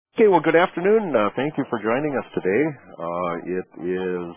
Okay, well, good afternoon. Thank you for joining us today. It is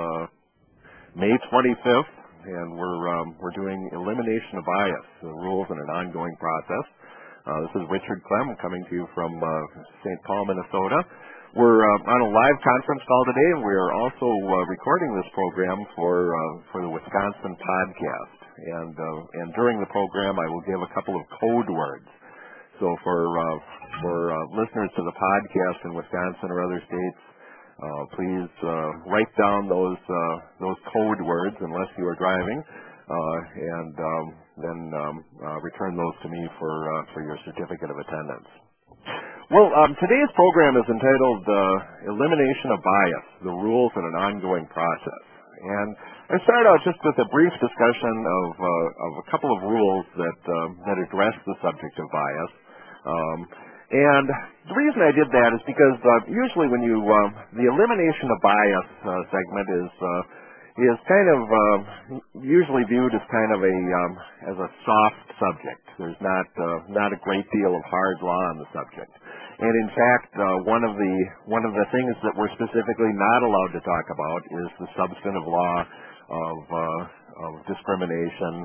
May 25th, and we're doing elimination of bias, the rules in an ongoing process. This is Richard Clem coming to you from St. Paul, Minnesota. We're on a live conference call today, and we are also recording this program for the Wisconsin podcast. And during the program, I will give a couple of code words. So for listeners to the podcast in Wisconsin or other states, please write down those code words unless you are driving, and then return those to me for your certificate of attendance. Well, today's program is entitled Elimination of Bias, the Rules in an Ongoing Process. And I start out just with a brief discussion of a couple of rules that address the subject of bias. And the reason I did that is because usually when the elimination of bias segment is kind of usually viewed as kind of as a soft subject. There's not a great deal of hard law on the subject. And in fact, one of the things that we're specifically not allowed to talk about is the substantive law of discrimination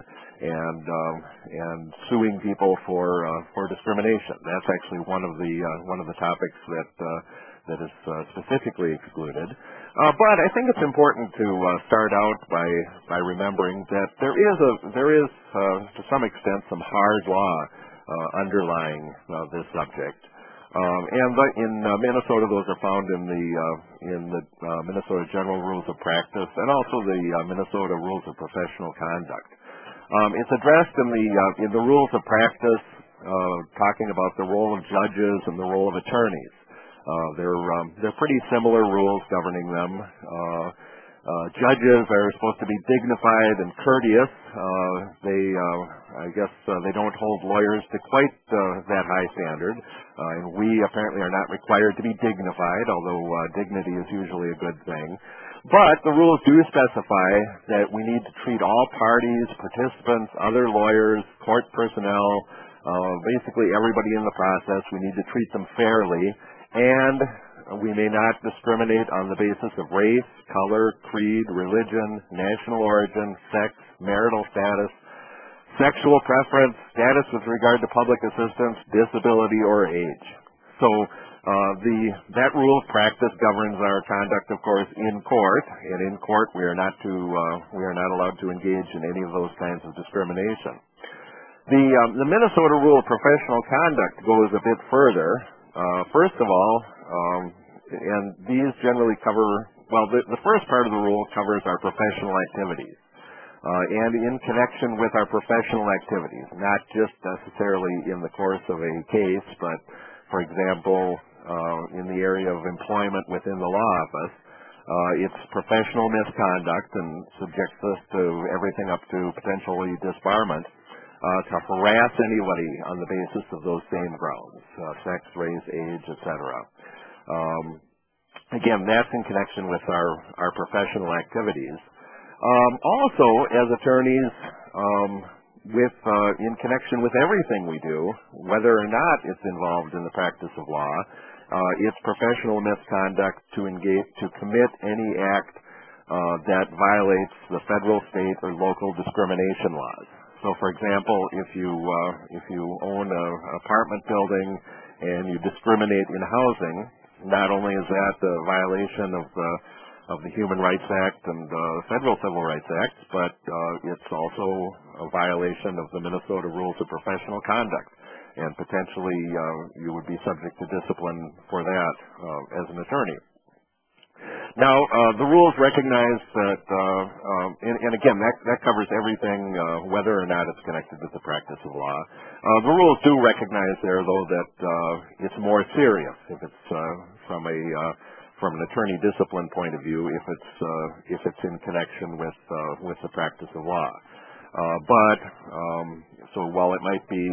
and suing people for discrimination. That's actually one of the topics that is specifically excluded. But I think it's important to start out by remembering that there is to some extent some hard law underlying this subject. And in Minnesota, those are found in the Minnesota General Rules of Practice and also the Minnesota Rules of Professional Conduct. It's addressed in the Rules of Practice, talking about the role of judges and the role of attorneys. They're pretty similar rules governing them. Judges are supposed to be dignified and courteous. They don't hold lawyers to quite that high standard. And we apparently are not required to be dignified, although dignity is usually a good thing. But the rules do specify that we need to treat all parties, participants, other lawyers, court personnel, basically everybody in the process, we need to treat them fairly. And we may not discriminate on the basis of race, color, creed, religion, national origin, sex, marital status, sexual preference, status with regard to public assistance, disability, or age. So that rule of practice governs our conduct, of course, in court. And in court, we are not allowed to engage in any of those kinds of discrimination. The Minnesota Rule of Professional Conduct goes a bit further. First of all, and these generally cover, the first part of the rule covers our professional activities. And in connection with our professional activities, not just necessarily in the course of a case, but, for example, in the area of employment within the law office, it's professional misconduct and subjects us to everything up to potentially disbarment. To harass anybody on the basis of those same grounds, sex, race, age, etc. Again, that's in connection with our professional activities. Also, as attorneys, in connection with everything we do, whether or not it's involved in the practice of law, it's professional misconduct to commit any act that violates the federal, state, or local discrimination laws. So, for example, if you own an apartment building and you discriminate in housing, not only is that a violation of the Human Rights Act and the Federal Civil Rights Act, but it's also a violation of the Minnesota Rules of Professional Conduct, and potentially you would be subject to discipline for that as an attorney. Now, the rules recognize that, and again, that covers everything, whether or not it's connected with the practice of law. The rules do recognize there, though, that it's more serious if it's from an attorney discipline point of view, if it's in connection with the practice of law. So while it might be,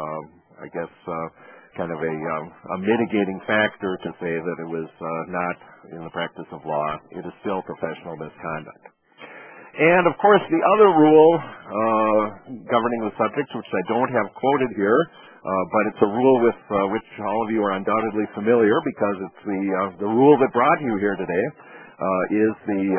kind of a mitigating factor to say that it was not in the practice of law, it is still professional misconduct. And of course, the other rule governing the subject, which I don't have quoted here, but it's a rule with which all of you are undoubtedly familiar because it's the rule that brought you here today, is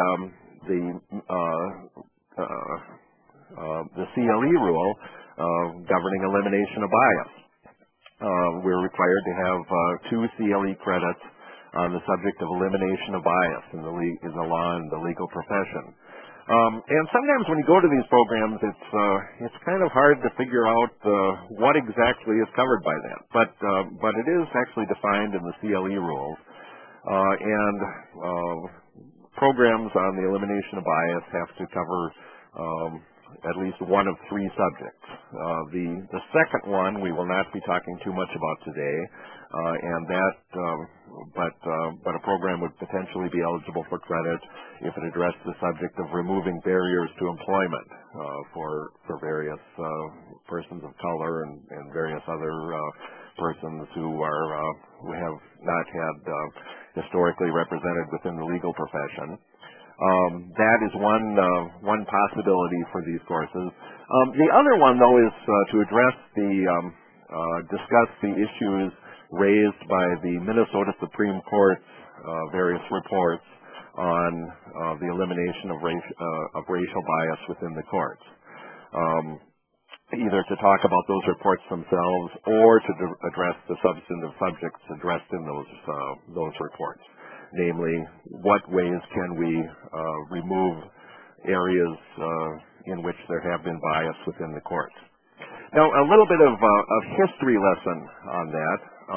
the CLE rule governing elimination of bias. We're required to have 2 CLE credits on the subject of elimination of bias in the law and the legal profession. And sometimes when you go to these programs, it's kind of hard to figure out what exactly is covered by that. But it is actually defined in the CLE rules. And programs on the elimination of bias have to cover at least one of 3 subjects. The second one we will not be talking too much about today, and that, but a program would potentially be eligible for credit if it addressed the subject of removing barriers to employment for various persons of color and various other persons who have not had historically represented within the legal profession. That is one possibility for these courses. The other one, though, is to address discuss the issues raised by the Minnesota Supreme Court's various reports on the elimination of racial bias within the courts. Either to talk about those reports themselves or to address the substantive subjects addressed in those reports. Namely, what ways can we remove areas in which there have been bias within the courts? Now, a little bit of history lesson on that.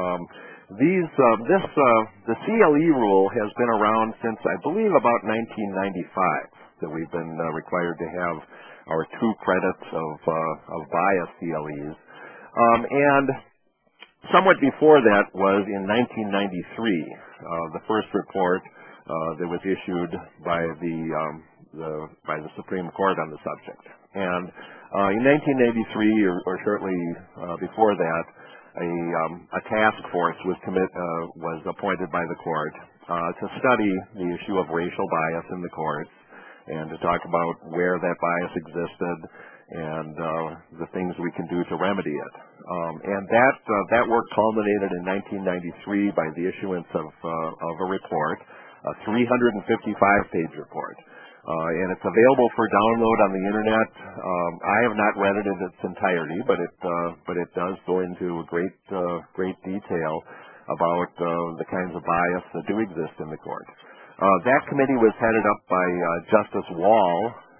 The CLE rule has been around since, I believe, about 1995, that we've been required to have our 2 credits of bias CLEs. And somewhat before that was in 1993, the first report that was issued by the Supreme Court on the subject. And in 1983, or shortly before that, a task force was appointed by the court to study the issue of racial bias in the courts and to talk about where that bias existed and the things we can do to remedy it. And that work culminated in 1993 by the issuance of a report, a 355-page report. And it's available for download on the internet. I have not read it in its entirety, but it does go into great detail about the kinds of bias that do exist in the court. That committee was headed up by Justice Wall,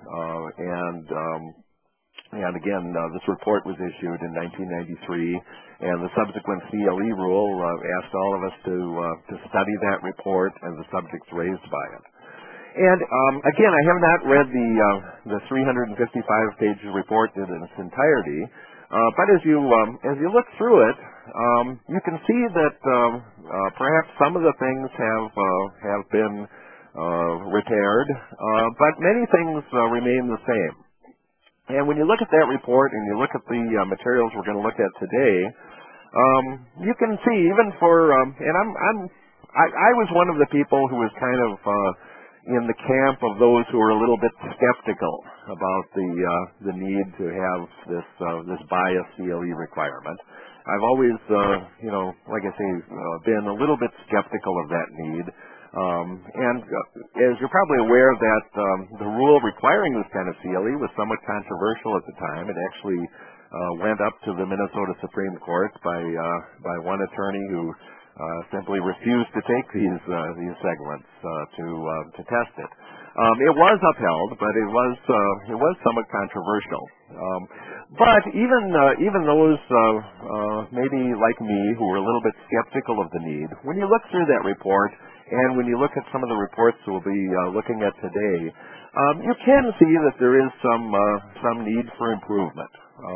and again, this report was issued in 1993, and the subsequent CLE rule asked all of us to study that report and the subjects raised by it. And again, I have not read the 355-page report in its entirety, but as you look through it, you can see that perhaps some of the things have been repaired, but many things remain the same. And when you look at that report and you look at the materials we're going to look at today, you can see even for and I was one of the people who was kind of in the camp of those who are a little bit skeptical about the need to have this bias CLE requirement. I've always, like I say, been a little bit skeptical of that need. And as you're probably aware, that the rule requiring this kind of CLE was somewhat controversial at the time. It actually went up to the Minnesota Supreme Court by one attorney who simply refused to take these segments to test it. It was upheld, but it was somewhat controversial. But even those maybe like me who were a little bit skeptical of the need, when you look through that report and when you look at some of the reports we'll be looking at today, you can see that there is some need for improvement.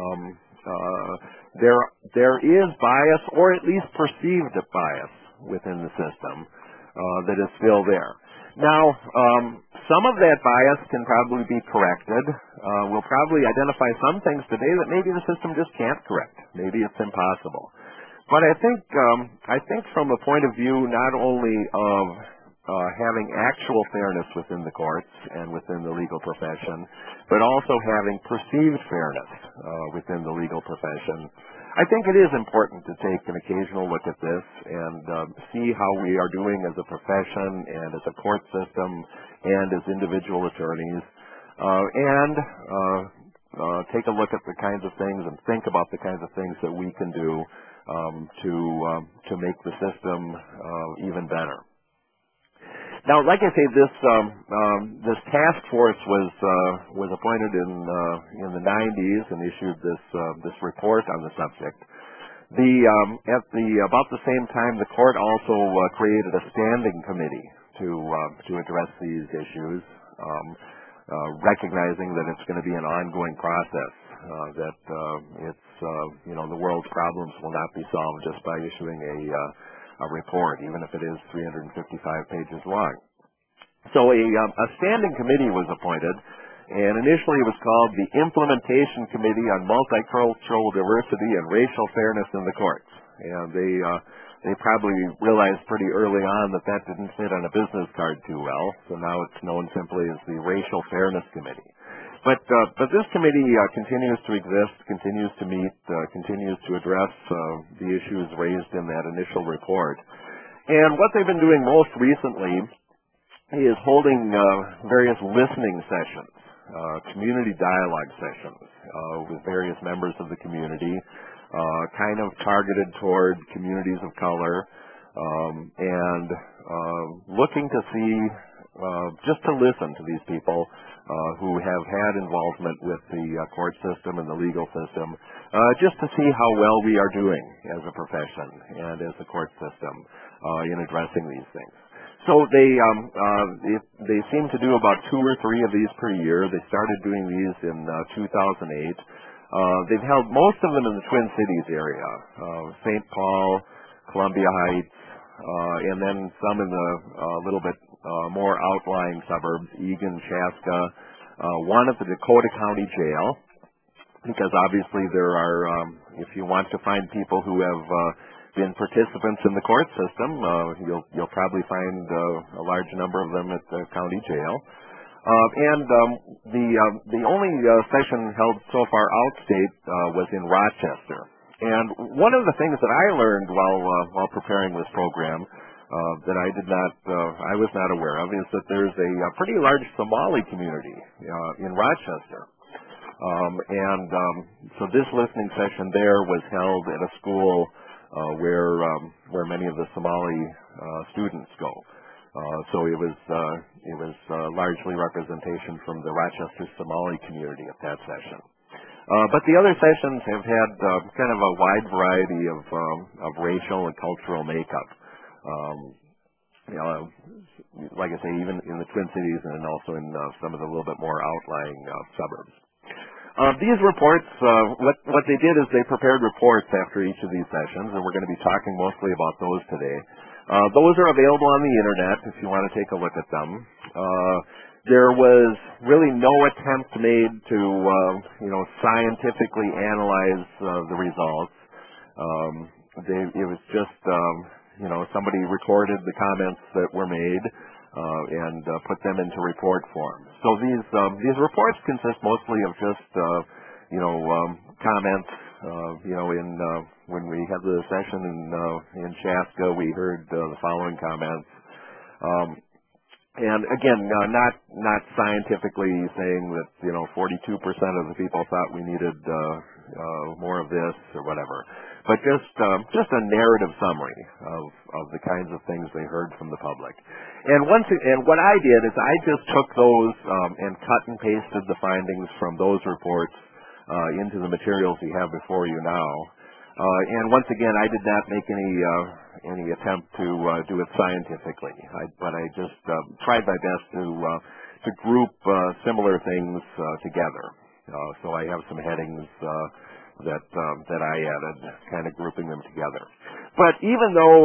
There is bias, or at least perceived bias, within the system that is still there. Now, some of that bias can probably be corrected. We'll probably identify some things today that maybe the system just can't correct. Maybe it's impossible. But I think from a point of view not only having actual fairness within the courts and within the legal profession, but also having perceived fairness within the legal profession. I think it is important to take an occasional look at this and see how we are doing as a profession and as a court system and as individual attorneys, and take a look at the kinds of things and think about the kinds of things that we can do to make the system even better. Now, like I say, this task force was appointed in the 90s and issued this report on the subject. At about the same time, the court also created a standing committee to address these issues, recognizing that it's going to be an ongoing process. That the world's problems will not be solved just by issuing a report, even if it is 355 pages long. So a standing committee was appointed, and initially it was called the Implementation Committee on Multicultural Diversity and Racial Fairness in the Courts. And they probably realized pretty early on that didn't fit on a business card too well, so now it's known simply as the Racial Fairness Committee. But this committee continues to exist, continues to meet, continues to address the issues raised in that initial report. And what they've been doing most recently is holding various listening sessions, community dialogue sessions with various members of the community, kind of targeted toward communities of color, and looking to see, just to listen to these people who have had involvement with the court system and the legal system, just to see how well we are doing as a profession and as a court system in addressing these things. So they seem to do about 2 or 3 of these per year. They started doing these in 2008. They've held most of them in the Twin Cities area, St. Paul, Columbia Heights, and then some in the little bit more outlying suburbs, Eagan, Chaska, one at the Dakota County Jail, because obviously there are, if you want to find people who have been participants in the court system, you'll probably find a large number of them at the county jail. The only session held so far outstate was in Rochester. And one of the things that I learned while preparing this program that I was not aware of is that there's a pretty large Somali community in Rochester. So this listening session there was held at a school where many of the Somali students go. So it was largely representation from the Rochester Somali community at that session. But the other sessions have had kind of a wide variety of racial and cultural makeup. Like I say, even in the Twin Cities and also in some of the little bit more outlying suburbs. These reports, what they did is they prepared reports after each of these sessions, and we're going to be talking mostly about those today. Those are available on the internet if you want to take a look at them. There was really no attempt made to, scientifically analyze the results. It was just, somebody recorded the comments that were made and put them into report form. So these reports consist mostly of just, comments. When we had the session in Chaska, we heard the following comments. And again, not scientifically saying that 42% of the people thought we needed more of this or whatever, but just a narrative summary of the kinds of things they heard from the public. And what I did is I just took those and cut and pasted the findings from those reports into the materials you have before you now. And once again, I did not make any attempt to do it scientifically, but I just tried my best to group similar things together. So I have some headings that I added, kind of grouping them together. But even though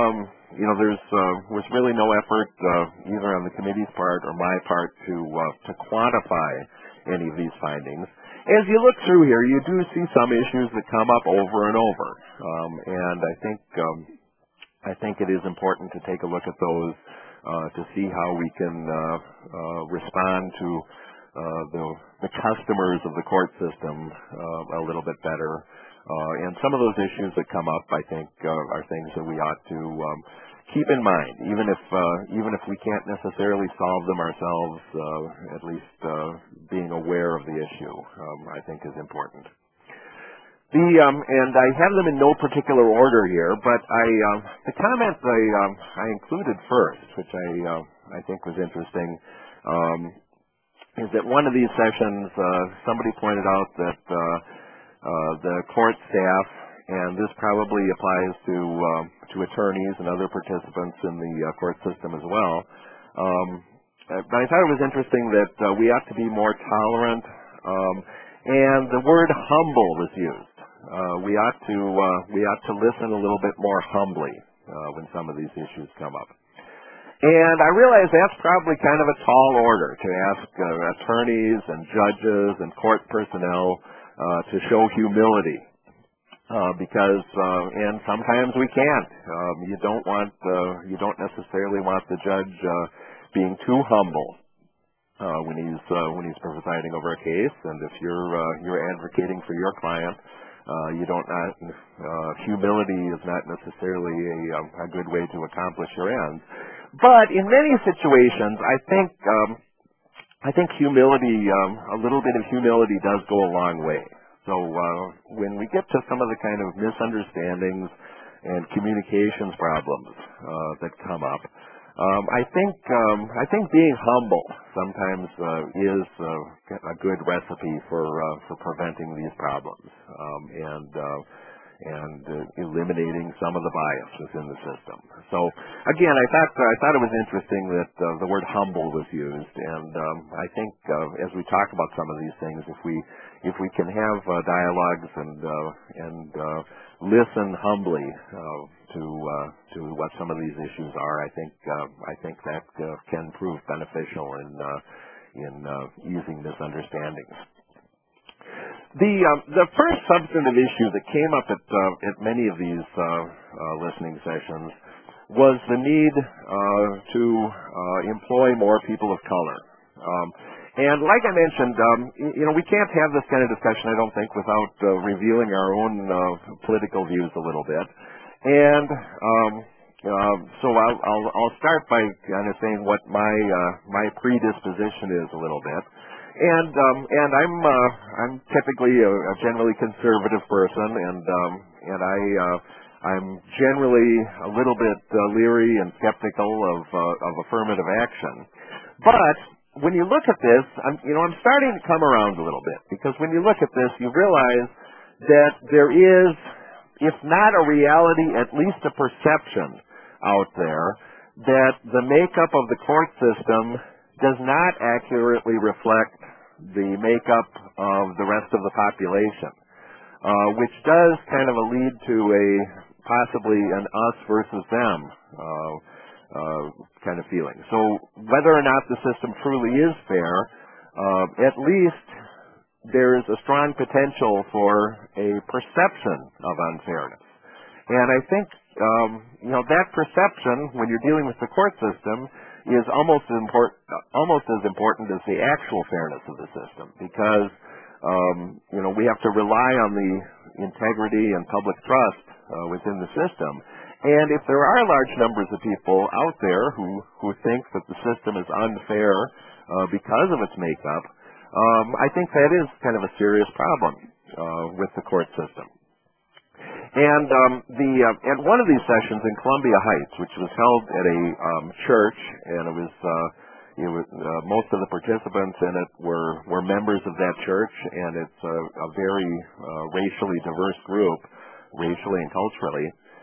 was really no effort either on the committee's part or my part to quantify any of these findings, as you look through here, you do see some issues that come up over and over, and I think it is important to take a look at those to see how we can respond to the customers of the court system a little bit better. And some of those issues that come up, I think, are things that we ought to keep in mind, even if we can't necessarily solve them ourselves. At least being aware of the issue, I think, is important. And I have them in no particular order here, but the comment I included first, which I think was interesting, is that one of these sessions somebody pointed out that the court staff, and this probably applies to attorneys and other participants in the court system as well. But I thought it was interesting that we ought to be more tolerant, and the word humble was used. We ought to listen a little bit more humbly when some of these issues come up. And I realize that's probably kind of a tall order to ask attorneys and judges and court personnel to show humility, because and sometimes we can't. You don't necessarily want the judge being too humble when he's presiding over a case, and if you're advocating for your client. Humility is not necessarily a good way to accomplish your ends. But in many situations, I think humility, a little bit of humility does go a long way. So when we get to some of the kind of misunderstandings and communications problems that come up, I think being humble sometimes is a good recipe for preventing these problems and eliminating some of the bias within the system. So again, I thought it was interesting that the word humble was used, and I think as we talk about some of these things, if we can have dialogues and listen humbly to what some of these issues are, I think that can prove beneficial in easing misunderstandings. The first substantive issue that came up at many of these listening sessions was the need to employ more people of color. And like I mentioned, we can't have this kind of discussion, I don't think, without revealing our own political views a little bit. And so I'll start by kind of saying what my predisposition is a little bit. And I'm typically a generally conservative person, and I'm generally a little bit leery and skeptical of affirmative action. But when you look at this, I'm starting to come around a little bit, because when you look at this, you realize that there is, if not a reality, at least a perception out there that the makeup of the court system does not accurately reflect the makeup of the rest of the population, which does kind of lead to possibly an us versus them kind of feeling. So whether or not the system truly is fair, at least there is a strong potential for a perception of unfairness. And I think that perception, when you're dealing with the court system, is almost as important as the actual fairness of the system, because we have to rely on the integrity and public trust within the system. And if there are large numbers of people out there who think that the system is unfair because of its makeup, I think that is kind of a serious problem with the court system. And at one of these sessions in Columbia Heights, which was held at a church, and it was most of the participants in it were members of that church, and it's a very racially diverse group, racially and culturally.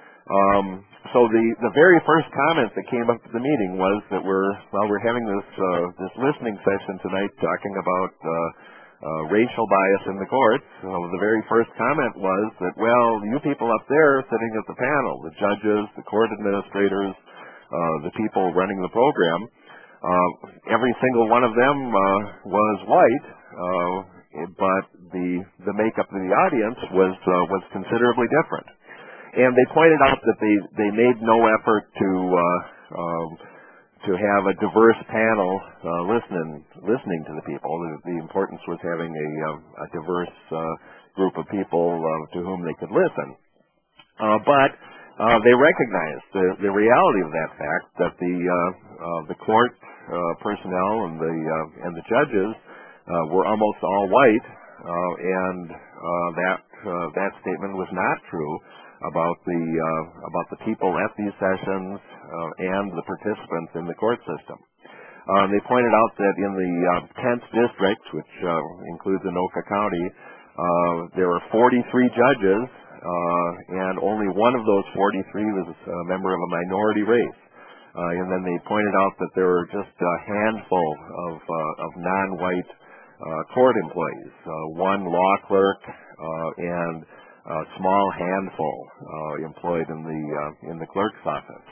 So the very first comment that came up at the meeting was that we're having this listening session tonight talking about racial bias in the courts. So the very first comment was that, well, you people up there sitting at the panel, the judges, the court administrators, the people running the program, every single one of them was white, but the makeup of the audience was considerably different. And they pointed out that they made no effort to to have a diverse panel listening to the people. The importance was having a diverse group of people to whom they could listen. But they recognized the reality of that fact, that the court personnel and the judges were almost all white, and that statement was not true about the people at these sessions and the participants in the court system. They pointed out that in the 10th district, which includes Anoka County, there were 43 judges, and only one of those 43 was a member of a minority race. And then they pointed out that there were just a handful of non-white court employees, one law clerk, and a small handful employed in the clerk's office.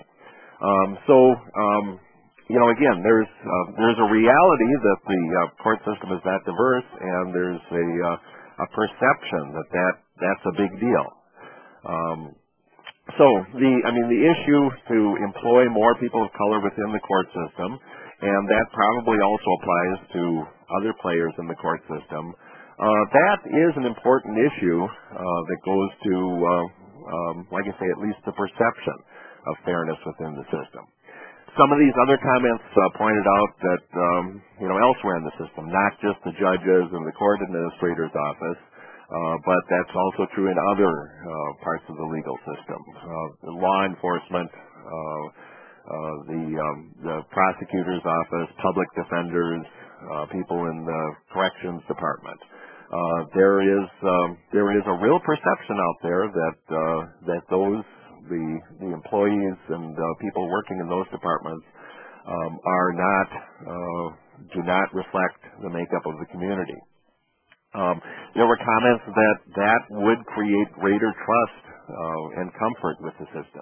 Again, there's a reality that the court system is that diverse, and there's a perception that's a big deal. The issue to employ more people of color within the court system, and that probably also applies to other players in the court system, that is an important issue that goes to, like I say, at least the perception of fairness within the system. Some of these other comments pointed out that, elsewhere in the system, not just the judges and the court administrator's office, but that's also true in other parts of the legal system. The law enforcement, the prosecutor's office, public defenders, people in the corrections department. There is a real perception out there that the employees and people working in those departments do not reflect the makeup of the community. There were comments that would create greater trust and comfort with the system.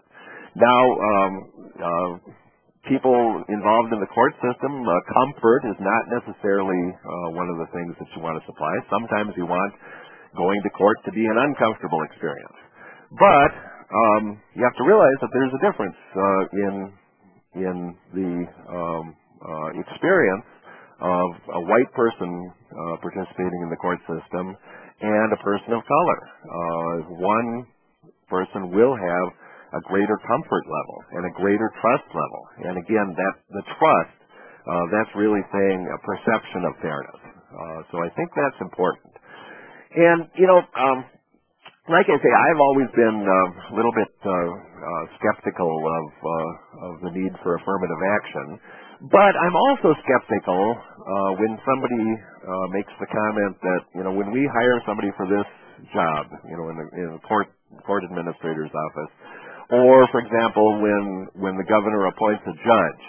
Now, people involved in the court system, comfort is not necessarily one of the things that you want to supply. Sometimes you want going to court to be an uncomfortable experience. But you have to realize that there's a difference in the experience of a white person participating in the court system and a person of color. One person will have a greater comfort level and a greater trust level. And again, the trust, that's really saying a perception of fairness. So I think that's important. And, like I say, I've always been a little bit skeptical of the need for affirmative action. But I'm also skeptical when somebody makes the comment that, when we hire somebody for this job, in a court administrator's office, or, for example, when the governor appoints a judge,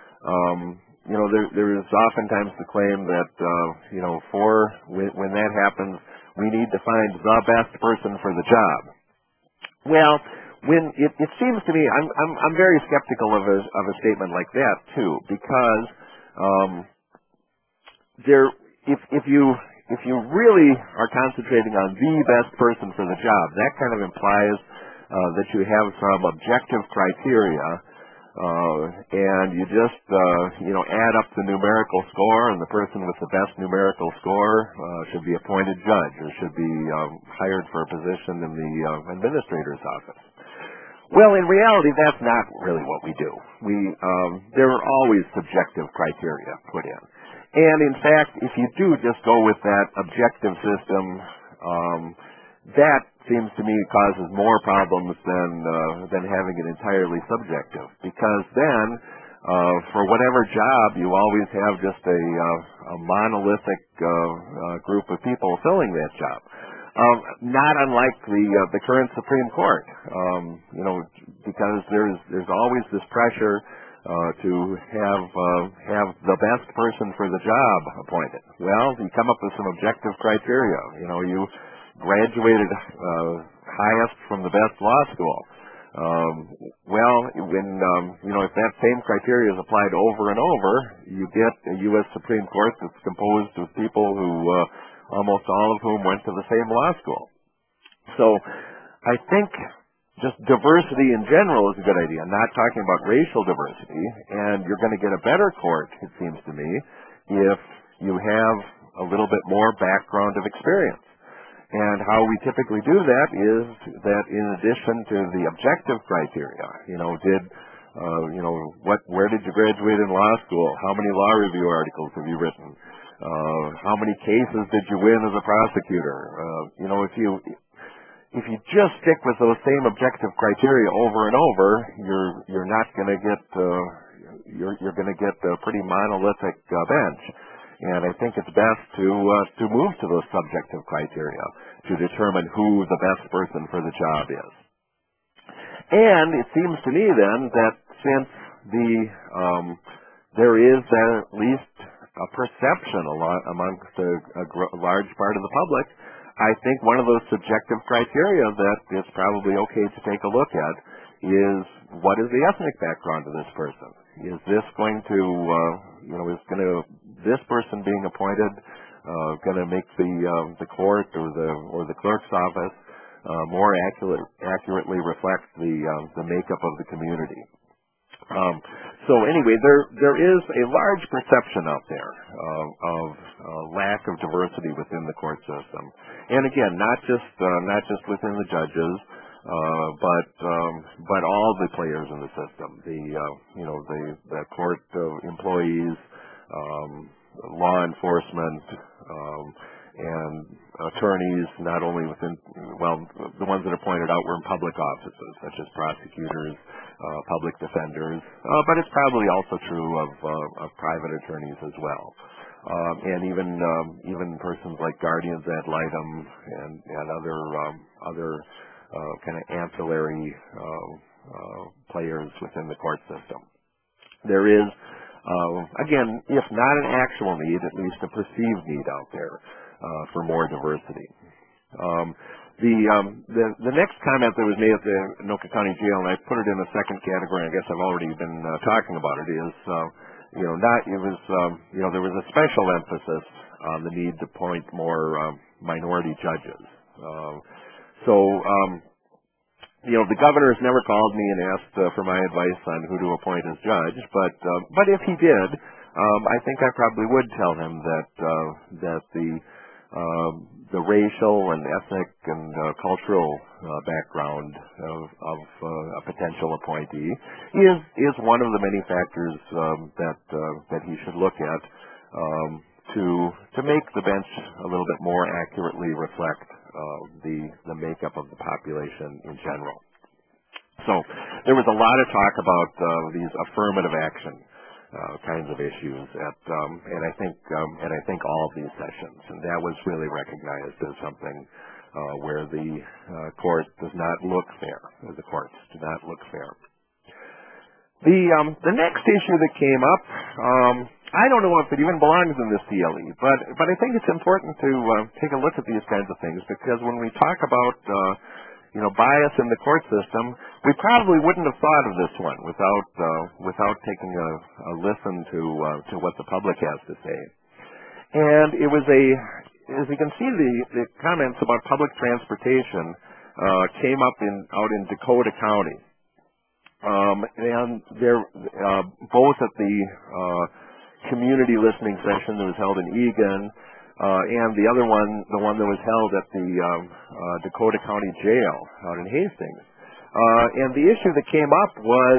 there is oftentimes the claim that, when that happens, we need to find the best person for the job. Well, when it seems to me, I'm very skeptical of a statement like that too, because if you really are concentrating on the best person for the job, that kind of implies that you have some objective criteria, and you just add up the numerical score, and the person with the best numerical score should be appointed judge or should be hired for a position in the administrator's office. Well, in reality, that's not really what we do. There are always subjective criteria put in. And in fact, if you do just go with that objective system, that seems to me causes more problems than having it entirely subjective. Because then, for whatever job, you always have just a monolithic group of people filling that job. Not unlike the current Supreme Court, because there's always this pressure to have the best person for the job appointed. Well, you come up with some objective criteria. You graduated highest from the best law school. If that same criteria is applied over and over, you get a U.S. Supreme Court that's composed of people who almost all of whom went to the same law school. So I think just diversity in general is a good idea. I'm not talking about racial diversity, and you're going to get a better court, it seems to me, if you have a little bit more background of experience. And how we typically do that is that in addition to the objective criteria, where did you graduate in law school? How many law review articles have you written? How many cases did you win as a prosecutor? If you just stick with those same objective criteria over and over, you're not going to get you're going to get a pretty monolithic bench. And I think it's best to move to those subjective criteria to determine who the best person for the job is. And it seems to me then that since there is at least a perception amongst a large part of the public, I think one of those subjective criteria that is probably okay to take a look at is what is the ethnic background of this person? Is this going to, this person being appointed going to make the court or the clerk's office more accurately reflect the makeup of the community? So anyway, there is a large perception out there of lack of diversity within the court system, and again, not just within the judges, but all the players in the system, the court employees, law enforcement, and attorneys, not only the ones that are pointed out were in public offices, such as prosecutors, public defenders, but it's probably also true of private attorneys as well. And even persons like guardians ad litem and other kind of ancillary players within the court system. There is, again, if not an actual need, at least a perceived need out there for more diversity. The next comment that was made at the Anoka County Jail, and I put it in a second category, I guess I've already been talking about it, is there was a special emphasis on the need to appoint more minority judges. The governor has never called me and asked for my advice on who to appoint as judge, but if he did, I think I probably would tell him that the racial and ethnic and cultural background of a potential appointee is one of the many factors that he should look at to make the bench a little bit more accurately reflect the makeup of the population in general. So there was a lot of talk about these affirmative action kinds of issues and I think all of these sessions, and that was really recognized as something where the court does not look fair, or the courts do not look fair. The next issue that came up, I don't know if it even belongs in this CLE, but I think it's important to take a look at these kinds of things, because when we talk about bias in the court system, we probably wouldn't have thought of this one without taking a listen to what the public has to say. And it was as you can see, the comments about public transportation came up out in Dakota County. And they're both at the community listening session that was held in Eagan, and the other one, the one that was held at the Dakota County Jail out in Hastings. And the issue that came up was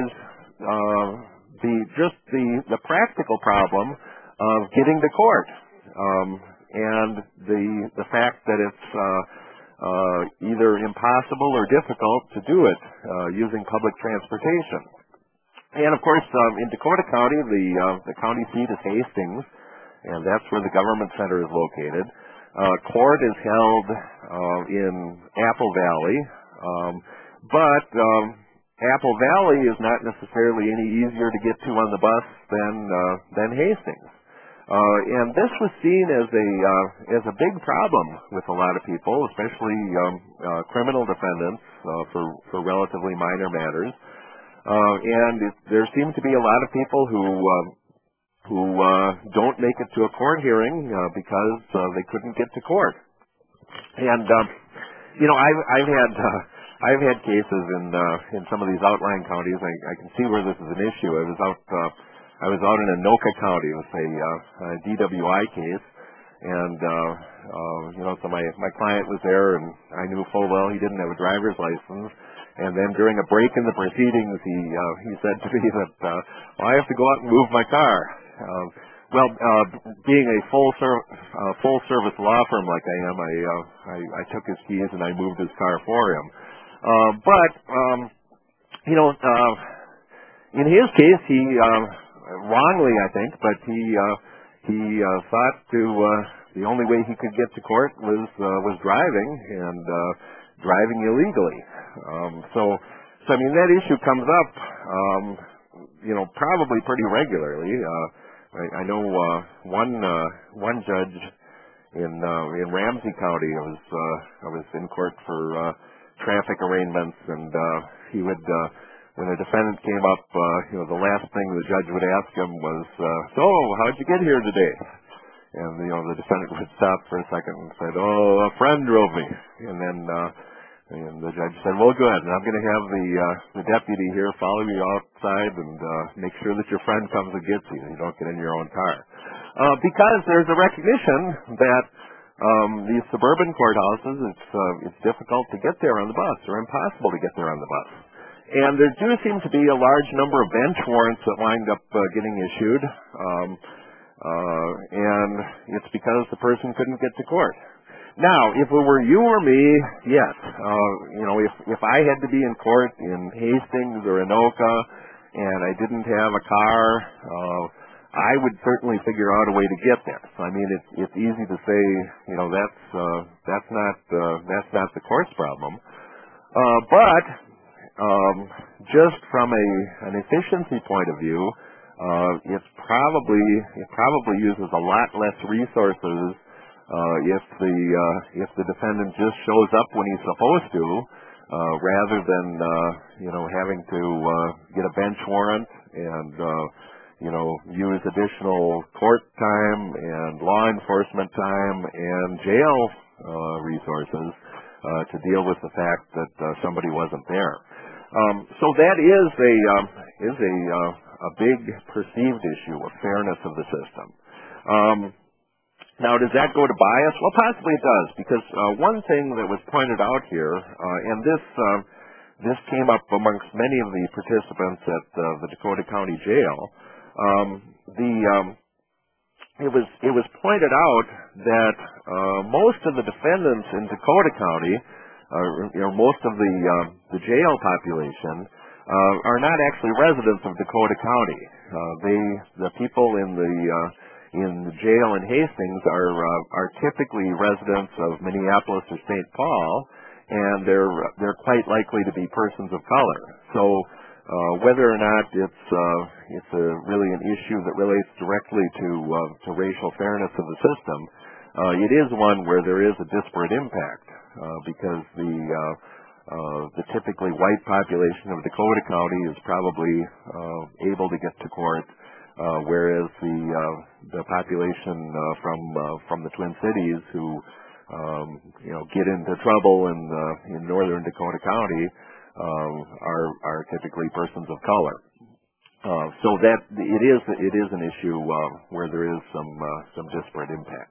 the practical problem of getting to court, and the fact that it's either impossible or difficult to do it using public transportation. And of course, in Dakota County, the county seat is Hastings, and that's where the government center is located. Court is held in Apple Valley, but Apple Valley is not necessarily any easier to get to on the bus than Hastings. And this was seen as a big problem with a lot of people, especially criminal defendants for relatively minor matters. And there seem to be a lot of people who don't make it to a court hearing because they couldn't get to court. And I've had I've had cases in some of these outlying counties. I can see where this is an issue. I was out in Anoka County with a DWI case, and so my client was there, and I knew full well he didn't have a driver's license. And then during a break in the proceedings, he said to me that I have to go out and move my car. Being a full service law firm like I am, I took his keys and I moved his car for him. In his case, he wrongly, I think, but he thought the only way he could get to court was driving and driving illegally. So I mean that issue comes up, probably pretty regularly. I know one judge in Ramsey County. I was in court for traffic arraignments, and he would when a defendant came up, the last thing the judge would ask him was, "So, how'd you get here today?" And the defendant would stop for a second and said, "Oh, a friend drove me." And then the judge said, "Well, good. And I'm going to have the deputy here follow you outside and make sure that your friend comes and gets you. You don't get in your own car." Because there's a recognition that these suburban courthouses, it's difficult to get there on the bus, or impossible to get there on the bus. And there do seem to be a large number of bench warrants that wind up getting issued, and it's because the person couldn't get to court. Now, if it were you or me, yes. If I had to be in court in Hastings or Anoka and I didn't have a car, I would certainly figure out a way to get there. So I mean, it's easy to say, that's not the court's problem. But just from an efficiency point of view, it probably uses a lot less resources if the defendant just shows up when he's supposed to, rather than having to get a bench warrant and use additional court time and law enforcement time and jail resources to deal with the fact that somebody wasn't there. So that is a big perceived issue of fairness of the system. Now, does that go to bias? Well, possibly it does, because one thing that was pointed out here, and this came up amongst many of the participants at the Dakota County Jail, it was pointed out that most of the defendants in Dakota County, most of the jail population, are not actually residents of Dakota County. The people in the jail in Hastings are typically residents of Minneapolis or St. Paul, and they're quite likely to be persons of color. So whether or not it's really an issue that relates directly to racial fairness of the system, it is one where there is a disparate impact because the typically white population of Dakota County is probably able to get to court, whereas the population from the Twin Cities who get into trouble in northern Dakota County are typically persons of color. So that it is an issue where there is some disparate impact.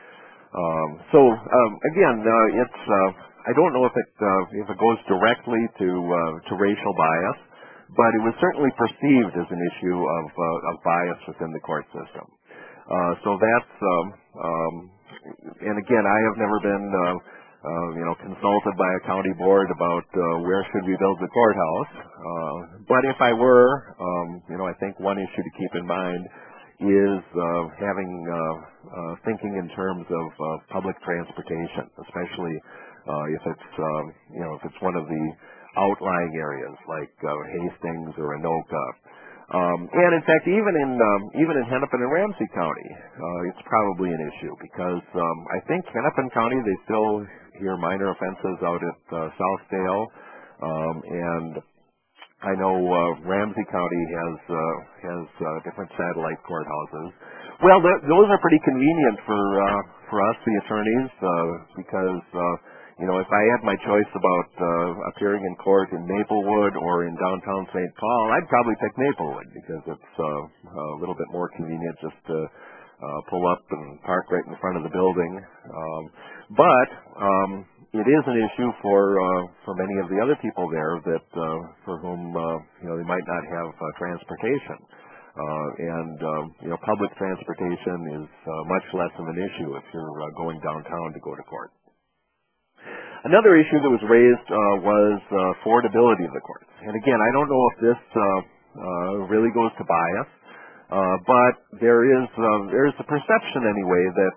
Again, it's I don't know if it goes directly to racial bias, but it was certainly perceived as an issue of bias within the court system. So that's and again, I have never been consulted by a county board about where should we build the courthouse. But if I were, I think one issue to keep in mind is having thinking in terms of public transportation, especially if it's one of the outlying areas like Hastings or Anoka. And in fact, even in Hennepin and Ramsey County, it's probably an issue because I think Hennepin County, they still hear minor offenses out at Southdale, and I know Ramsey County has different satellite courthouses. Well, those are pretty convenient for us, the attorneys, because if I had my choice about appearing in court in Maplewood or in downtown St. Paul, I'd probably pick Maplewood because it's a little bit more convenient just to pull up and park right in front of the building. But it is an issue for many of the other people there that for whom they might not have transportation. Public transportation is much less of an issue if you're going downtown to go to court. Another issue that was raised was affordability of the courts. And again, I don't know if this really goes to bias, but there is a perception anyway that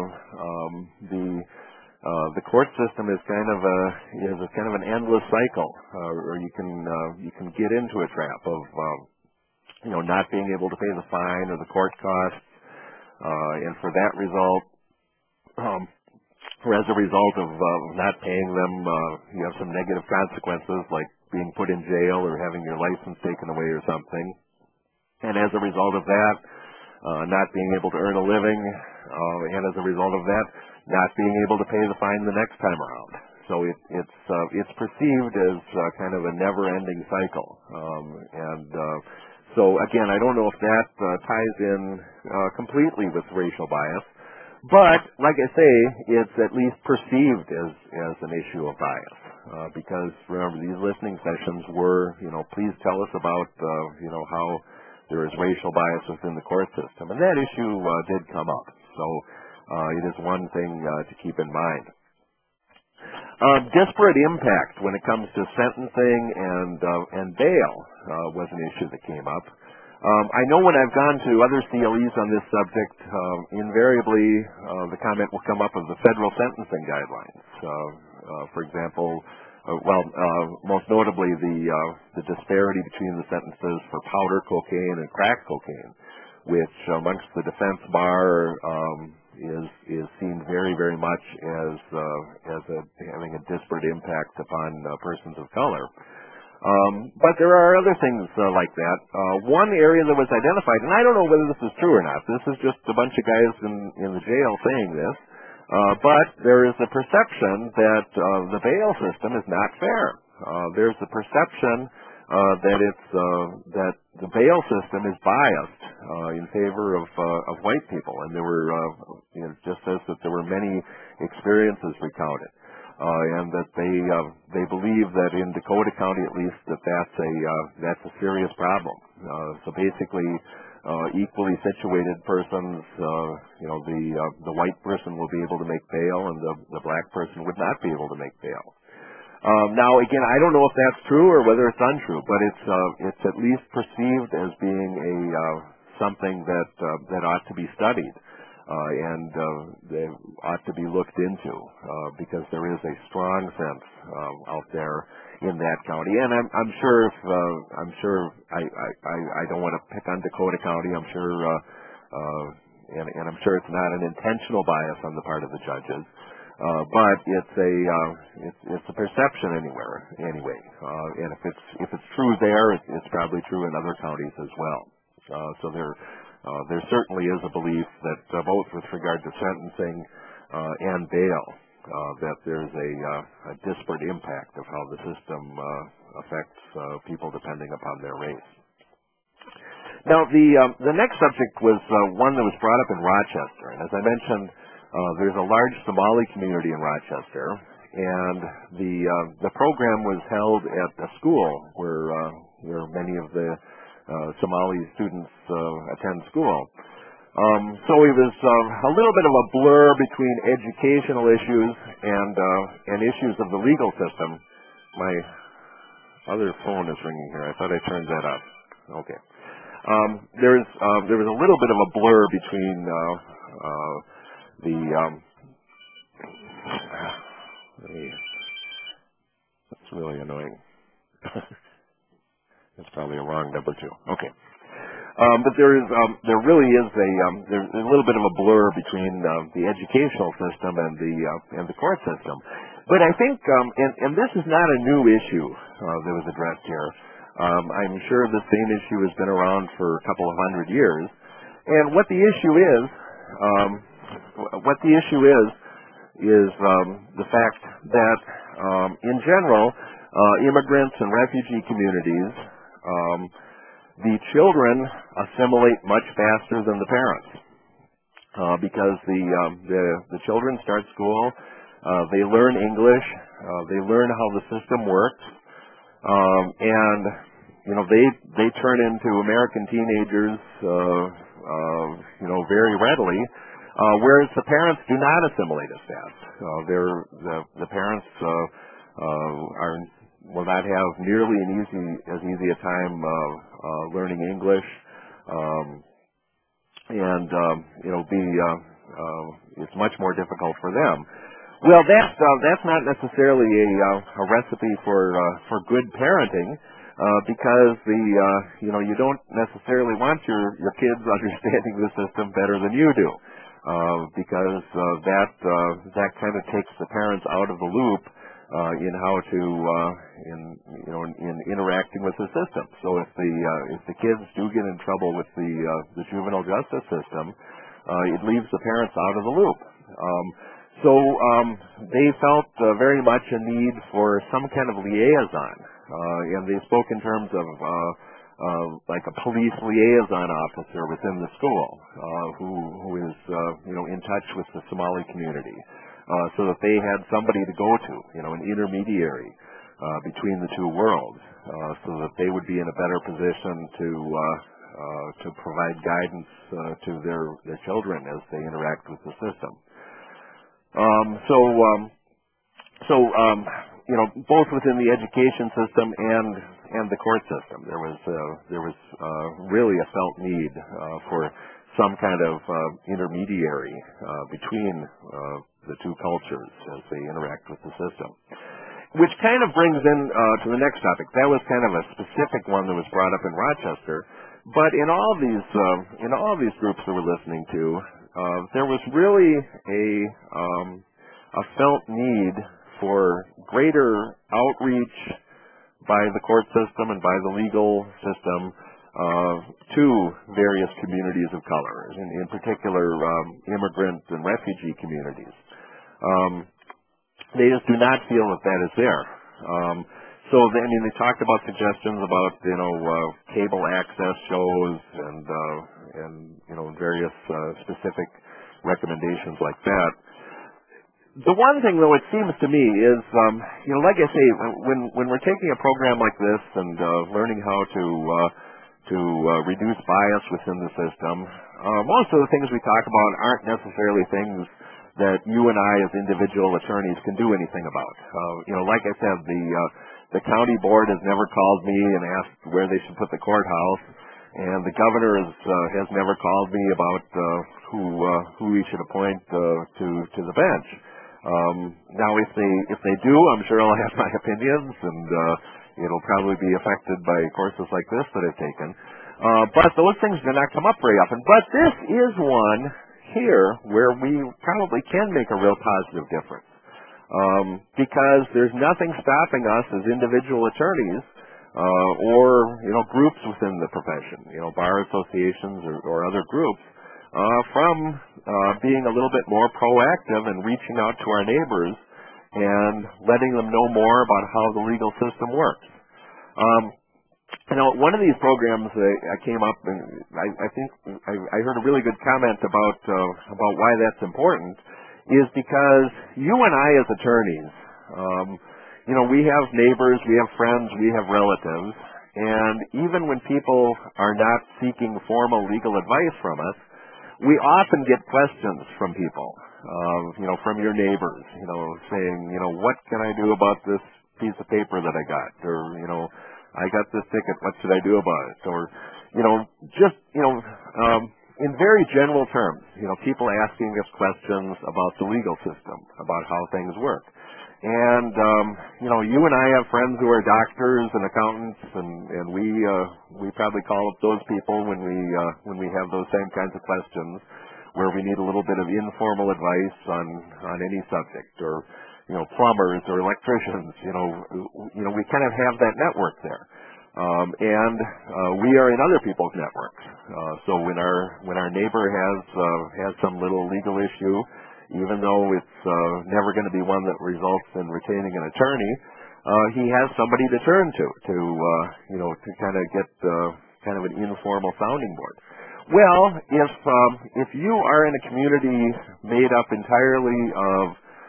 the court system is kind of an endless cycle, or you can get into a trap of not being able to pay the fine or the court costs, and for that result, or as a result of not paying them, you have some negative consequences like being put in jail or having your license taken away or something. And as a result of that, not being able to earn a living, and as a result of that, not being able to pay the fine the next time around. So it's perceived as kind of a never-ending cycle. So again, I don't know if that ties in completely with racial bias, but like I say, it's at least perceived as an issue of bias. Because remember, these listening sessions were, please tell us about, how there is racial bias within the court system, and that issue did come up. So it is one thing to keep in mind. Disparate impact when it comes to sentencing and bail was an issue that came up. I know when I've gone to other CLEs on this subject, invariably the comment will come up of the federal sentencing guidelines. For example, most notably the disparity between the sentences for powder cocaine and crack cocaine, which amongst the defense bar is seen very, very much as having a disparate impact upon persons of color. But there are other things like that. One area that was identified, and I don't know whether this is true or not. This is just a bunch of guys in the jail saying this. But there is a perception that the bail system is not fair. There's a perception that the bail system is biased in favor of white people, and there were just says that there were many experiences recounted, and that they believe that in Dakota County at least that's a serious problem. So basically, equally situated persons, the white person will be able to make bail, and the black person would not be able to make bail. Now, again, I don't know if that's true or whether it's untrue, but it's at least perceived as being something that ought to be studied, and they ought to be looked into, because there is a strong sense out there in that county. And I'm sure I don't want to pick on Dakota County. I'm sure, and I'm sure it's not an intentional bias on the part of the judges. But it's a perception anyway. And if it's true there, it's probably true in other counties as well. So there certainly is a belief that both with regard to sentencing and bail, that there's a disparate impact of how the system affects people depending upon their race. Now, the next subject was one that was brought up in Rochester, and as I mentioned, there's a large Somali community in Rochester, and the program was held at a school where many of the Somali students attend school. So it was a little bit of a blur between educational issues and issues of the legal system. My other phone is ringing here. I thought I turned that off. Okay. There was a little bit of a blur between that's really annoying. That's probably a wrong number too. Okay. But there really is there's a little bit of a blur between the educational system and the court system. But I think, and this is not a new issue that was addressed here. I'm sure the same issue has been around for a couple of hundred years. And what the issue is is the fact that, in general, immigrants and refugee communities, the children assimilate much faster than the parents because the children start school, they learn English, they learn how the system works, and they turn into American teenagers, very readily. Whereas the parents do not assimilate as fast. The parents will not have nearly as easy a time learning English, and it's much more difficult for them. Well, that's not necessarily a recipe for good parenting, because you don't necessarily want your kids understanding the system better than you do. Because that kind of takes the parents out of the loop in how to in interacting with the system. So if the kids do get in trouble with the juvenile justice system, it leaves the parents out of the loop. So they felt very much a need for some kind of liaison, and they spoke in terms of like a police liaison officer within the school, who is in touch with the Somali community, so that they had somebody to go to, an intermediary between the two worlds, so that they would be in a better position to provide guidance to their children as they interact with the system. Both within the education system and the court system, there was really a felt need for some kind of intermediary between the two cultures as they interact with the system. Which kind of brings in to the next topic. That was kind of a specific one that was brought up in Rochester, but in all these groups that we're listening to, there was really a felt need for greater outreach by the court system and by the legal system to various communities of color, in particular immigrant and refugee communities. They just do not feel that is there. They talked about suggestions about cable access shows and various specific recommendations like that. The one thing, though, it seems to me is, like I say, when we're taking a program like this and learning how to reduce bias within the system, most of the things we talk about aren't necessarily things that you and I, as individual attorneys, can do anything about. Like I said, the county board has never called me and asked where they should put the courthouse, and the governor has never called me about who he should appoint to the bench. Now, if they do, I'm sure I'll have my opinions, and it'll probably be affected by courses like this that I've taken. But those things do not come up very often. But this is one here where we probably can make a real positive difference, because there's nothing stopping us as individual attorneys or groups within the profession, bar associations or other groups, from being a little bit more proactive and reaching out to our neighbors and letting them know more about how the legal system works. One of these programs I came up, and I think I heard a really good comment about why that's important, is because you and I as attorneys, we have neighbors, we have friends, we have relatives, and even when people are not seeking formal legal advice from us, we often get questions from people, from your neighbors, saying, what can I do about this piece of paper that I got? Or, I got this ticket, what should I do about it? Or, in very general terms, people asking us questions about the legal system, about how things work. And, you and I have friends who are doctors and accountants, and we probably call up those people when we have those same kinds of questions, where we need a little bit of informal advice on any subject, or, plumbers or electricians, we kind of have that network there. And we are in other people's networks. So when our neighbor has some little legal issue, even though it's never going to be one that results in retaining an attorney, he has somebody to turn to kind of get kind of an informal sounding board. Well, if you are in a community made up entirely of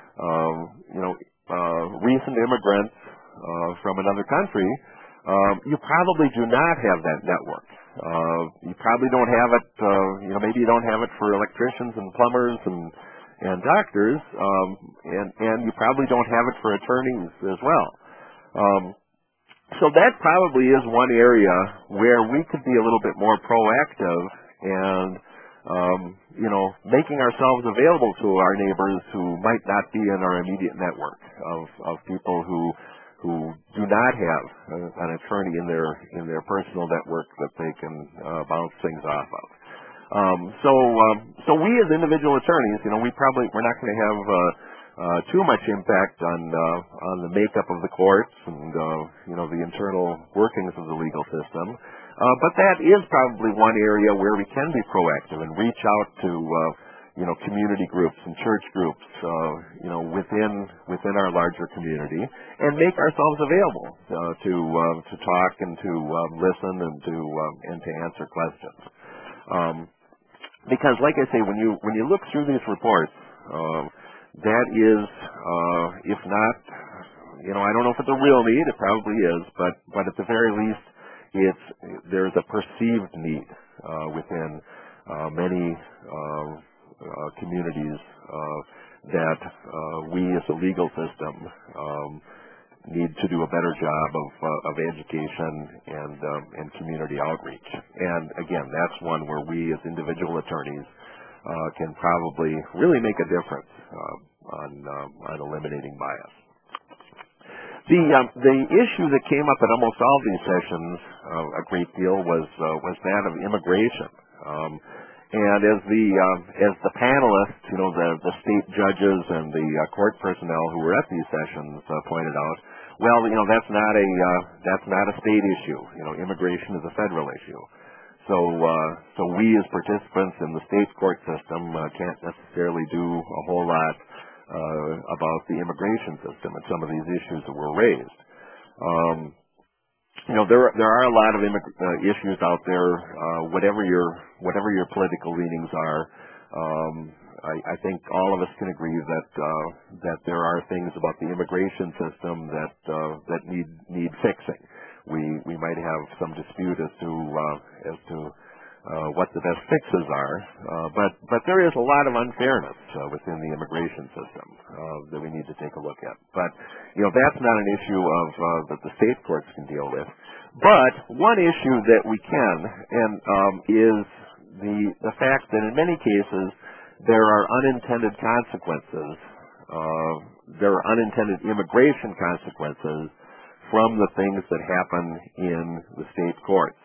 recent immigrants from another country, you probably do not have that network. You probably don't have it. Maybe you don't have it for electricians and plumbers and doctors, and you probably don't have it for attorneys as well. So that probably is one area where we could be a little bit more proactive and, making ourselves available to our neighbors who might not be in our immediate network of people who do not have an attorney in their personal network that they can bounce things off of. So we as individual attorneys, we're not going to have too much impact on the makeup of the courts and the internal workings of the legal system. But that is probably one area where we can be proactive and reach out to community groups and church groups within our larger community and make ourselves available to talk and to listen and to answer questions. Because, like I say, when you look through these reports, that is, if not, I don't know if it's a real need. It probably is, but at the very least, there's a perceived need within many communities that we as a legal system need to do a better job of education and community outreach. And again, that's one where we as individual attorneys can probably really make a difference on eliminating bias. The issue that came up at almost all these sessions a great deal was that of immigration. And as the panelists, the state judges and the court personnel who were at these sessions pointed out, well, that's not a state issue. Immigration is a federal issue. So we as participants in the state court system can't necessarily do a whole lot about the immigration system and some of these issues that were raised. There are a lot of issues out there. Whatever your political leanings are, I think all of us can agree that there are things about the immigration system that need fixing. We might have some dispute as to what the best fixes are, but there is a lot of unfairness within the immigration system that we need to take a look at. But that's not an issue that the state courts can deal with. But one issue that we can is the fact that in many cases there are unintended consequences. There are unintended immigration consequences from the things that happen in the state courts.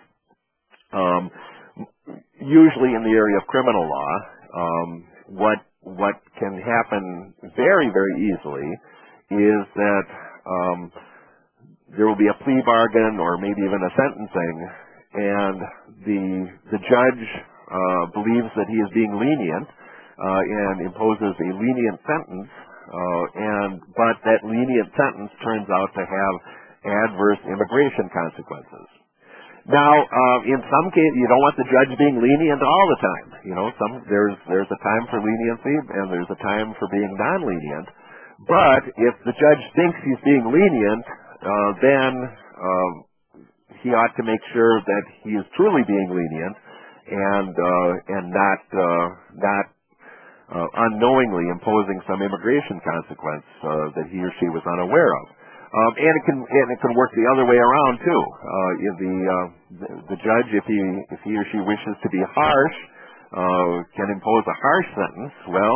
Usually in the area of criminal law, what can happen very, very easily is that there will be a plea bargain or maybe even a sentencing, and the judge believes that he is being lenient and imposes a lenient sentence, but that lenient sentence turns out to have adverse immigration consequences. Now, in some cases, you don't want the judge being lenient all the time. There's a time for leniency and there's a time for being non-lenient. But if the judge thinks he's being lenient, then he ought to make sure that he is truly being lenient and not unknowingly imposing some immigration consequence that he or she was unaware of. And it can work the other way around too. The judge, if he or she wishes to be harsh, can impose a harsh sentence. Well,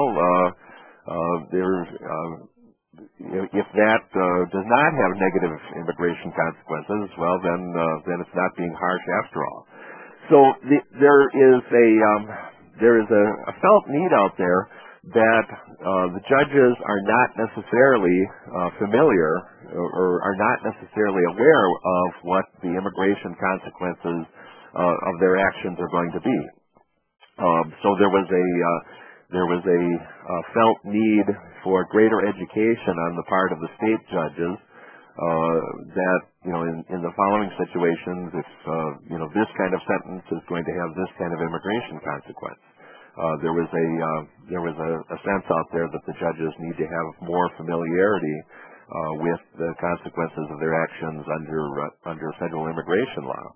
if that does not have negative immigration consequences, well then it's not being harsh after all. So there is a felt need out there that the judges are not necessarily familiar or are not necessarily aware of what the immigration consequences of their actions are going to be. So there was there was a felt need for greater education on the part of the state judges that, in the following situations, if, this kind of sentence is going to have this kind of immigration consequence. There was a sense out there that the judges need to have more familiarity with the consequences of their actions under federal immigration law.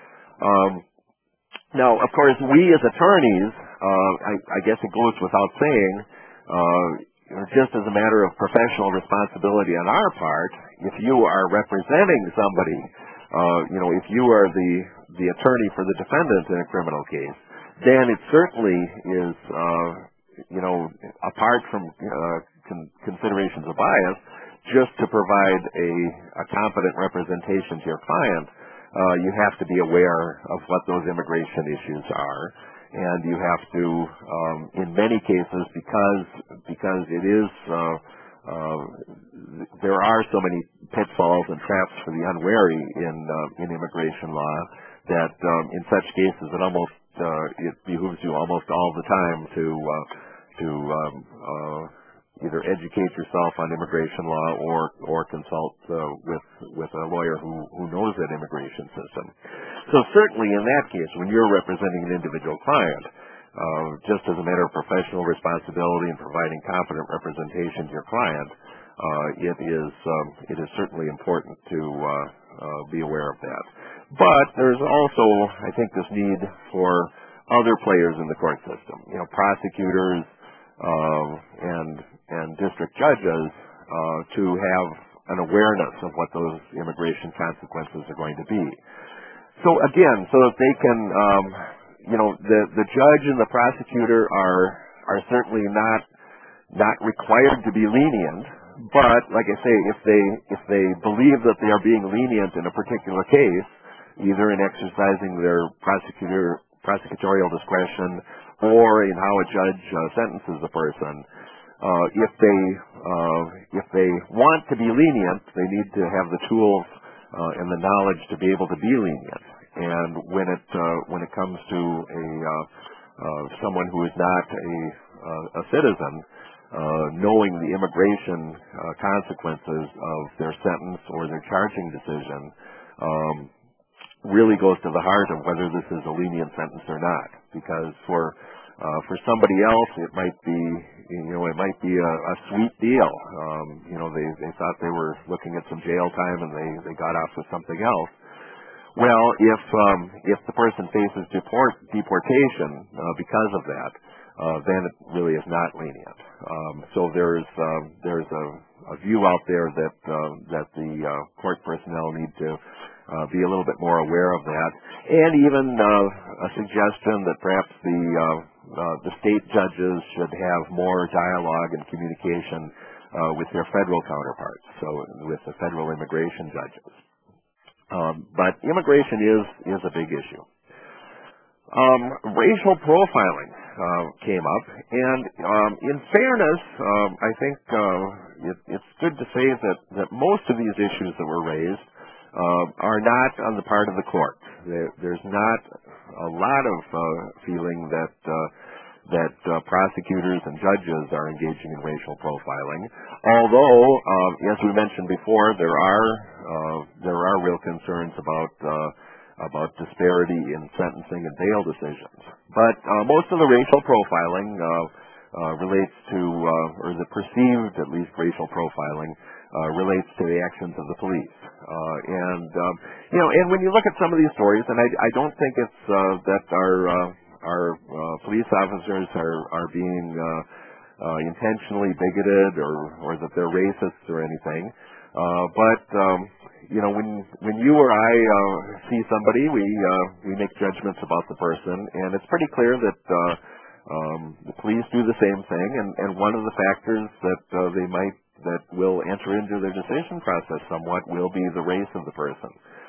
Now, of course, we as attorneys, I guess it goes without saying, just as a matter of professional responsibility on our part, if you are representing somebody, if you are the attorney for the defendant in a criminal case, then it certainly is, apart from considerations of bias, just to provide a competent representation to your client, you have to be aware of what those immigration issues are, and you have to, in many cases, because it is, there are so many pitfalls and traps for the unwary in immigration law that in such cases it behooves you almost all the time to either educate yourself on immigration law or consult with a lawyer who knows that immigration system. So certainly in that case, when you're representing an individual client, just as a matter of professional responsibility and providing competent representation to your client, it is certainly important to be aware of that. But there's also, I think, this need for other players in the court system, prosecutors and district judges to have an awareness of what those immigration consequences are going to be. So again, so that they can, the judge and the prosecutor are certainly not required to be lenient, but like I say, if they believe that they are being lenient in a particular case, either in exercising their prosecutorial discretion or in how a judge sentences a person, if they want to be lenient, they need to have the tools and the knowledge to be able to be lenient. And when it comes to someone who is not a citizen, knowing the immigration consequences of their sentence or their charging decision really goes to the heart of whether this is a lenient sentence or not. Because for somebody else, it might be a sweet deal. They thought they were looking at some jail time and they got off with something else. Well, if the person faces deportation because of that, then it really is not lenient. So there's a view out there that the court personnel need to be a little bit more aware of that, and even a suggestion that perhaps the state judges should have more dialogue and communication with their federal counterparts, so with the federal immigration judges. But immigration is a big issue. Racial profiling came up, and in fairness, I think it's good to say that most of these issues that were raised are not on the part of the court. There's not a lot of feeling that prosecutors and judges are engaging in racial profiling. Although, as we mentioned before, there are real concerns about disparity in sentencing and bail decisions. But most of the racial profiling relates to, or the perceived, at least, racial profiling relates to the actions of the police. And when you look at some of these stories, and I don't think it's that our police officers are being intentionally bigoted or that they're racists or anything, but when you or I see somebody, we make judgments about the person, and it's pretty clear that the police do the same thing, and one of the factors that will enter into their decision process somewhat will be the race of the person.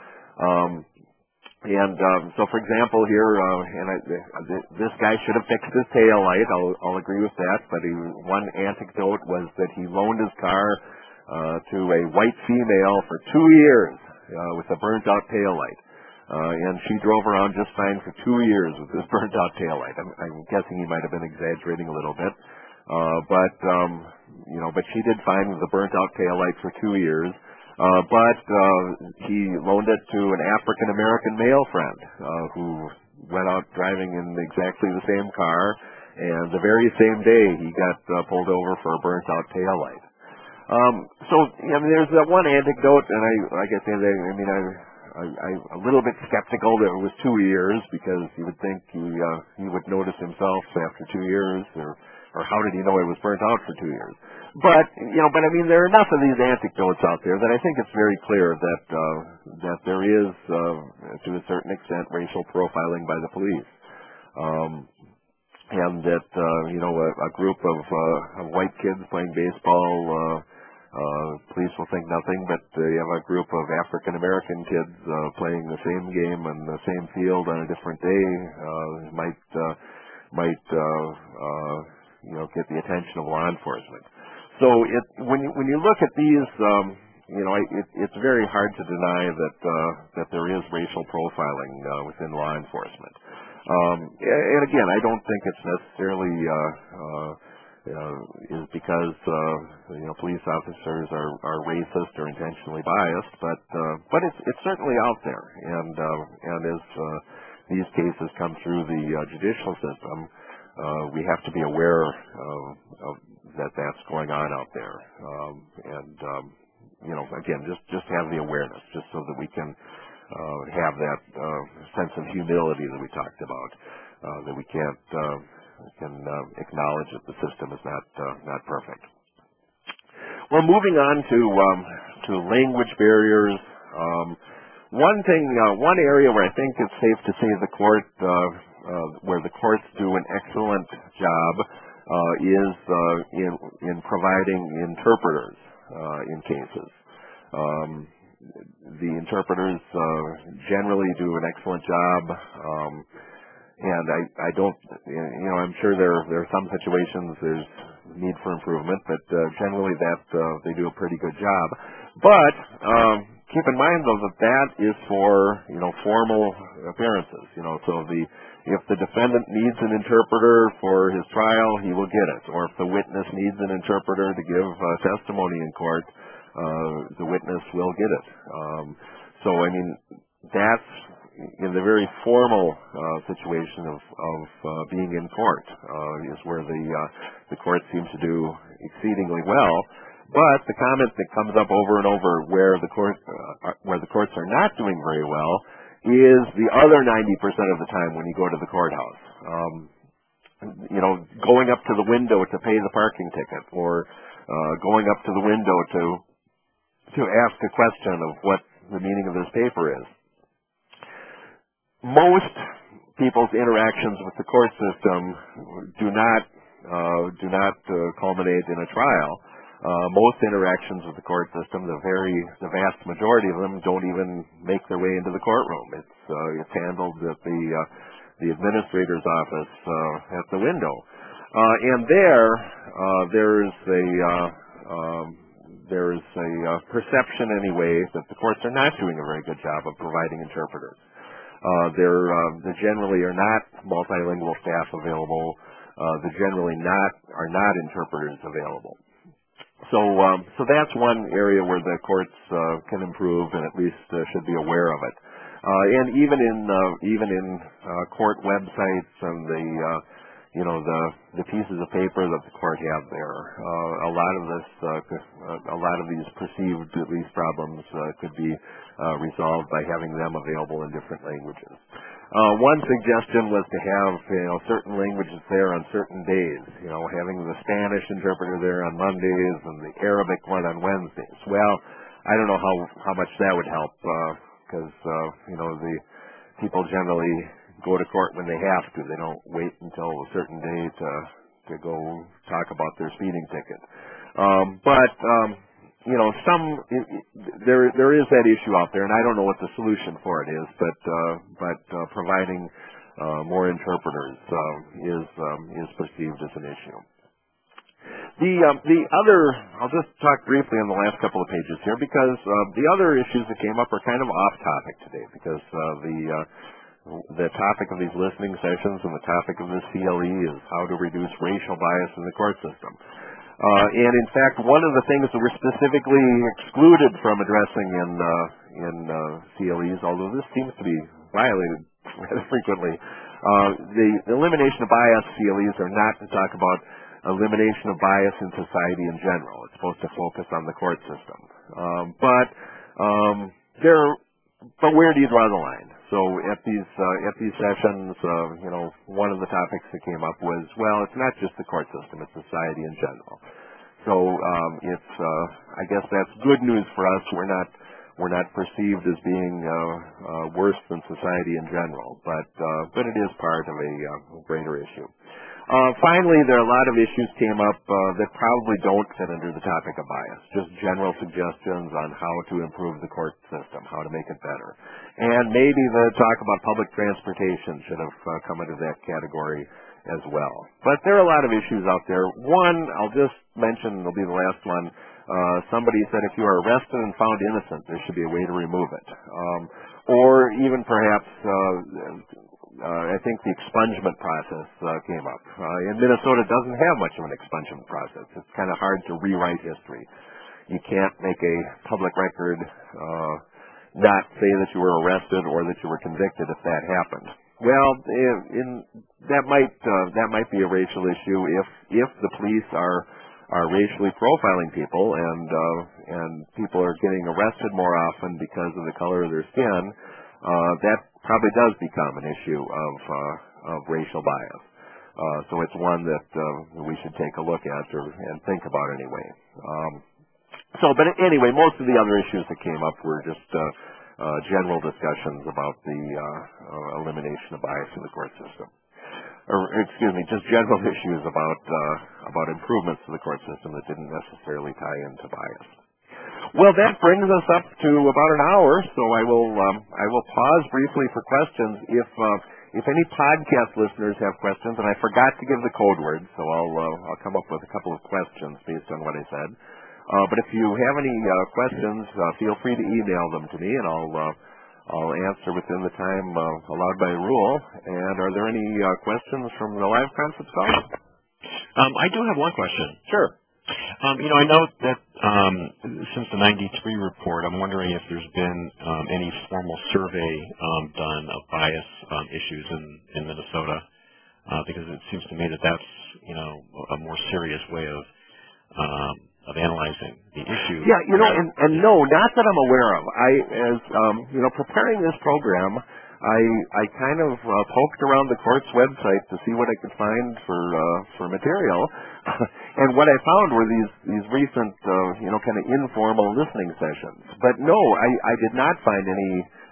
So, for example, here, this guy should have fixed his tail light. I'll agree with that. But one anecdote was that he loaned his car to a white female for 2 years with a burnt-out tail light. and she drove around just fine for 2 years with this burnt-out taillight. I'm guessing he might have been exaggerating a little bit, but she did fine with the burnt-out taillight for 2 years. But he loaned it to an African-American male friend who went out driving in exactly the same car, and the very same day he got pulled over for a burnt-out taillight. There's that one anecdote, and I'm a little bit skeptical that it was 2 years, because you would think he would notice himself after 2 years, or how did he know it was burnt out for 2 years? But there are enough of these anecdotes out there that I think it's very clear that there is, to a certain extent, racial profiling by the police, and that a group of white kids playing baseball. Police will think nothing, but you have a group of African American kids playing the same game on the same field on a different day might get the attention of law enforcement. So when you look at these, it's very hard to deny that there is racial profiling within law enforcement. And again, I don't think it's necessarily is because police officers are racist or intentionally biased, but it's certainly out there, and as these cases come through the judicial system, we have to be aware of that's going on out there, again, just have the awareness, just so that we can have that sense of humility that we talked about, that we can acknowledge that the system is not perfect. Well, moving on to language barriers. One area where I think it's safe to say where the courts do an excellent job is in providing interpreters in cases. The interpreters generally do an excellent job. And I don't, I'm sure there are some situations there's need for improvement, but generally they do a pretty good job. But keep in mind though that is for formal appearances. So if the defendant needs an interpreter for his trial, he will get it. Or if the witness needs an interpreter to give testimony in court, the witness will get it. That's in the very formal situation of being in court is where the court seems to do exceedingly well. But the comment that comes up over and over where the courts are not doing very well is the other 90% of the time when you go to the courthouse. Going up to the window to pay the parking ticket, or going up to the window to ask a question of what the meaning of this paper is. Most people's interactions with the court system do not culminate in a trial. Most interactions with the court system, the vast majority of them, don't even make their way into the courtroom. It's handled at the administrator's office at the window, and there is a perception anyway that the courts are not doing a very good job of providing interpreters. There generally are not multilingual staff available. There generally are not interpreters available. So that's one area where the courts can improve, and at least should be aware of it. And even in court websites and the pieces of paper that the court have there, a lot of these perceived at least problems could be resolved by having them available in different languages. One suggestion was to have certain languages there on certain days. Having the Spanish interpreter there on Mondays and the Arabic one on Wednesdays. Well, I don't know how much that would help, because the people generally go to court when they have to. They don't wait until a certain day to go talk about their speeding ticket. There is that issue out there, and I don't know what the solution for it is, but providing more interpreters is perceived as an issue. The other, I'll just talk briefly on the last couple of pages here because the other issues that came up are kind of off topic today because the topic of these listening sessions and the topic of this CLE is how to reduce racial bias in the court system. And in fact, one of the things that we're specifically excluded from addressing in CLEs, although this seems to be violated rather frequently, the elimination of bias CLEs are not to talk about elimination of bias in society in general. It's supposed to focus on the court system. But where do you draw the line? So at these sessions, one of the topics that came up was, well, it's not just the court system; it's society in general. So I guess that's good news for us. We're not perceived as being worse than society in general, but it is part of a greater issue. Finally, there are a lot of issues came up that probably don't fit under the topic of bias, just general suggestions on how to improve the court system, how to make it better. And maybe the talk about public transportation should have come into that category as well. But there are a lot of issues out there. One, I'll just mention, it'll be the last one. Somebody said if you are arrested and found innocent, there should be a way to remove it. Or even perhaps I think the expungement process came up. In Minnesota, it doesn't have much of an expungement process. It's kind of hard to rewrite history. You can't make a public record not say that you were arrested or that you were convicted if that happened. Well, that might be a racial issue if the police are racially profiling people and people are getting arrested more often because of the color of their skin. That probably does become an issue of racial bias. So it's one that we should take a look at and think about anyway. But anyway, most of the other issues that came up were just general discussions about the elimination of bias in the court system. Or, excuse me, just general issues about improvements to the court system that didn't necessarily tie into bias. Well, that brings us up to about an hour, so I will pause briefly for questions. If any podcast listeners have questions, and I forgot to give the code word, so I'll come up with a couple of questions based on what I said. But if you have any questions, feel free to email them to me, and I'll answer within the time allowed by rule. And are there any questions from the live conference call? I do have one question. Sure. I note that since the 93 report, I'm wondering if there's been any formal survey done of bias issues in Minnesota, because it seems to me that that's a more serious way of analyzing the issue. Yeah, and no, not that I'm aware of. As preparing this program, I kind of poked around the court's website to see what I could find for material, and what I found were these recent kind of informal listening sessions. But no, I did not find any.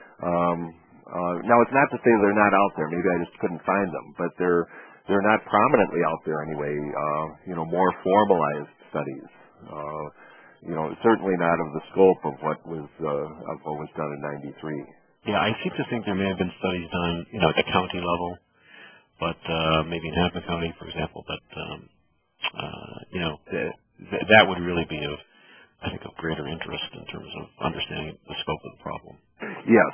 Now it's not to say they're not out there. Maybe I just couldn't find them, but they're not prominently out there anyway. More formalized studies. Certainly not of the scope of what was done in '93. Yeah, I seem to think there may have been studies done, at the county level, but maybe in Hennepin County, for example. But that would really be of greater interest in terms of understanding the scope of the problem. Yes.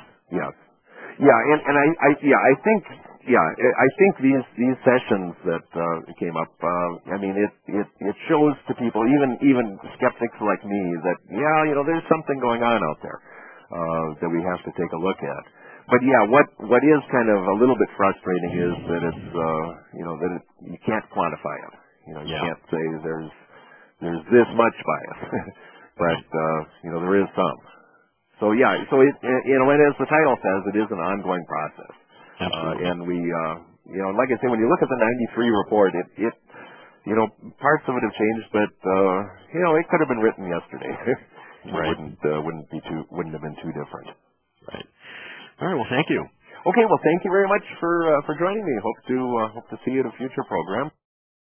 I think these sessions that came up. It shows to people, even skeptics like me, that there's something going on out there that we have to take a look at. But what is kind of a little bit frustrating is that it's you can't quantify it. You can't say there's this much bias, but there is some. So it and as the title says, it is an ongoing process. And we like I say, when you look at the '93 report, it parts of it have changed, but it could have been written yesterday. Right. Wouldn't have been too different. Right. All right. Well, thank you. Okay. Well, thank you very much for joining me. Hope to see you at a future program.